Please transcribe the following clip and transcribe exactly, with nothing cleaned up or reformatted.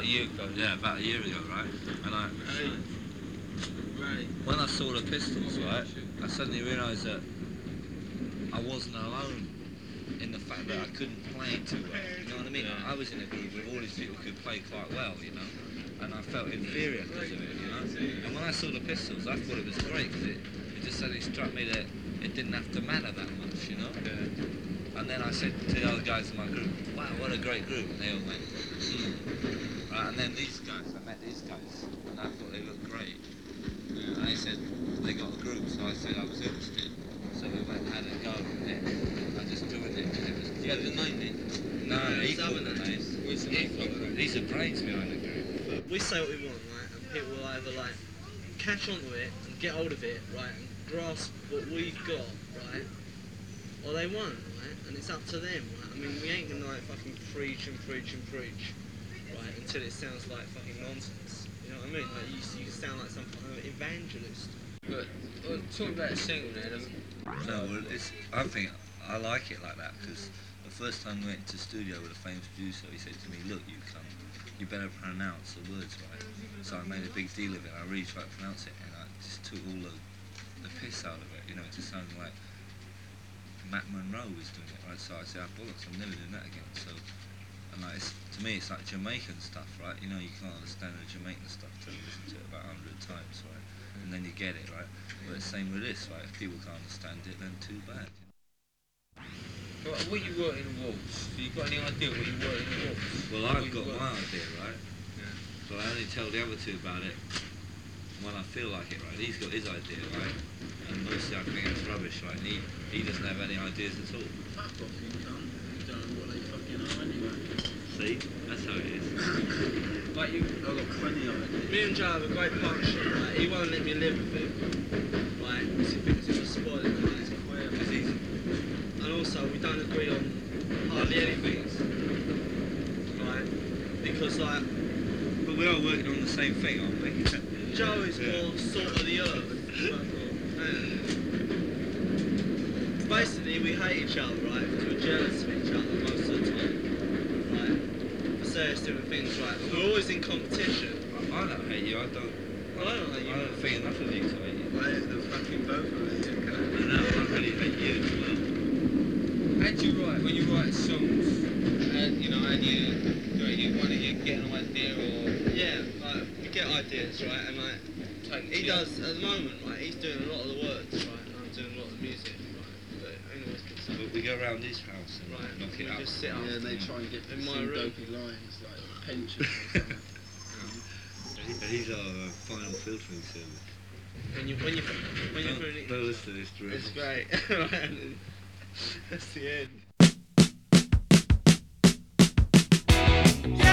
a year ago. Yeah, about a year ago, right? And I, Hey. Right. when I saw the Pistols, right, I suddenly realised that I wasn't alone in the fact that I couldn't play too well. You know what I mean? Yeah. I was in a group with all these people who could play quite well, you know, and I felt inferior because of it, you know. And when I saw the Pistols, I thought it was great because it, it just suddenly struck me that it didn't have to matter that much, you know. Yeah. And then I said to the other guys in my group, wow, what a great group. And they all went, hmm. Right, and then these guys, I met these guys, and I thought they looked great. Yeah. And they said they got a group, so I said I was interested. So we went and had a go with it. I just joined it, and it was You had the name then? No, he What's called the the name? name. What's the He name? called the- These are brains behind the group. We say what we want, right? And people will either like catch onto it and get hold of it, right, and grasp what we've got, right, or they won't, right? And it's up to them, right? I mean, we ain't gonna like fucking preach and preach and preach, right, until it sounds like fucking nonsense. You know what I mean? Like you, you sound like some kind of evangelist. But well, talking about a single now, doesn't No, well, it's, I think I like it like that because the first time we went to the studio with a famous producer, he said to me, look, you come, you better pronounce the words right. So I made a big deal of it. I really tried to pronounce it, and I just took all the, the piss out of it. You know, it just sounded like Matt Monroe was doing it, right? So I said, oh, bollocks, I'm never doing that again. So, and like, it's, to me, it's like Jamaican stuff, right? You know, you can't understand the Jamaican stuff till you listen to it about a hundred times, right? And then you get it, right? But it's the same with this, right? If people can't understand it, then too bad. it? What, what you wrote in the waltz? Have you got any idea what you wrote in the waltz? Well, What I've you got wrote? my idea, right? Yeah. But I only tell the other two about it when I feel like it, right? He's got his idea, right? And mostly I think it's rubbish, right? And he, he doesn't have any ideas at all. Fuck off, you cunt. You don't know what they fucking are anyway. See? That's how it is. Like you, I've got plenty of it. Me and Joe have a great partnership, right? He won't let me live with him, right? Because he thinks it will spoil it, right? Because he's... And also, we don't agree on hardly anything, right? Because like, But we are working on the same thing, aren't we? Joe is Yeah. more salt of the earth. And basically, we hate each other, right? Because we're jealous of each other most of the time, right? For various different things, right? And we're always in competition. I don't hate you, I don't... Well, I don't hate you. I don't think enough of you to hate you. Why is the fucking both of us? I know, I really hate you as well. how do you write when you write songs? And you know, and you, you, know, you want to you get an idea or Yeah, like, we get ideas, right? And like, take he it does, at the moment, right? He's doing a lot of the words, right? And I'm doing a lot of the music, right? But anyways, it's But we go around his house and right. knock We it up. just sit up. Yeah, and they try and get In my some room. dopey lines like pension or something. He's our uh, final filtering service. When you, when you, when you're Don't, doing it. don't listen to this, Drew. It's great. That's the end. Yeah.